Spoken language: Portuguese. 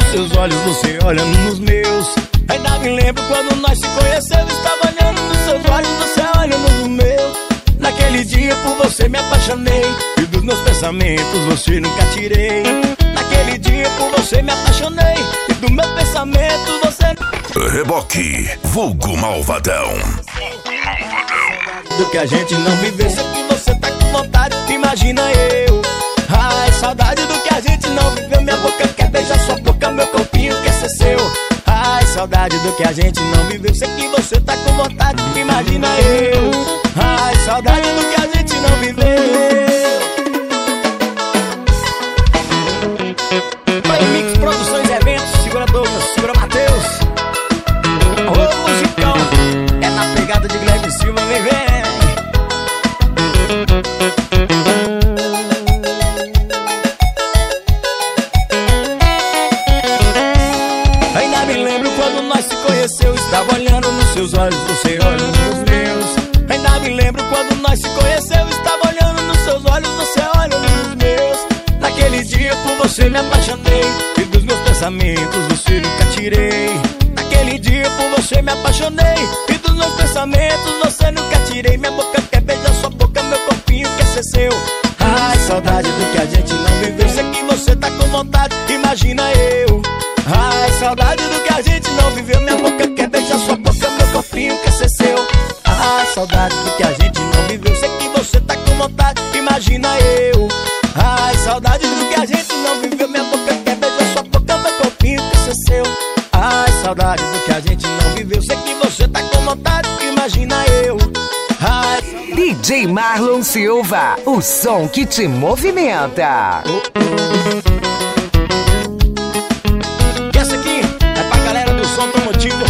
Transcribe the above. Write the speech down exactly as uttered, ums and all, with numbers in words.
seus olhos, você olhando nos meus. Ainda me lembro quando nós se conhecemos. Estava olhando nos seus olhos, você olhando nos meus. Naquele dia por você me apaixonei, e dos meus pensamentos você nunca tirei. Naquele dia por você me apaixonei, e do meu pensamento você... Reboque, vulgo malvadão. Do que a gente não viveu, sei que você tá com vontade, imagina eu. Ai, saudade do que a gente não viveu. Minha boca quer beijar sua boca, meu corpinho quer ser seu. Ai, saudade do que a gente não viveu, sei que você tá com vontade, imagina eu. Ai, saudade do que a gente não viveu. Play Mix Produções e Eventos, segura Douglas, segura Matheus. Ô musicão, é na pegada de Guilherme Silva, vem, vem. Ainda me lembro quando nós se conheceu. Estava olhando nos seus olhos, você olha nos meus. Ainda me lembro quando nós se conheceu. Estava olhando nos seus olhos, você olha nos meus. Naquele dia por você me apaixonei, e dos meus pensamentos você nunca tirei. Naquele dia por você me apaixonei, e dos meus pensamentos você nunca tirei. Minha boca quer beijar sua boca, meu corpinho quer ser seu. Ai, saudade do que a gente não viveu, sei que você tá com vontade, imagina eu. Ai, saudade do que a gente não viveu. Minha boca quer beijar sua boca, meu corpinho quer ser seu. Ai, saudade do que a gente não viveu, sei que você tá com vontade, imagina eu. Ai, saudade do que a gente não viveu. Minha boca quer beijar sua boca, meu corpinho quer ser seu. Ai, saudade do que a gente não viveu, sei que você tá com vontade, imagina eu. Ai, D J Marlon Silva, o som que te movimenta. Oh, oh. E essa aqui é pra galera do som automotivo,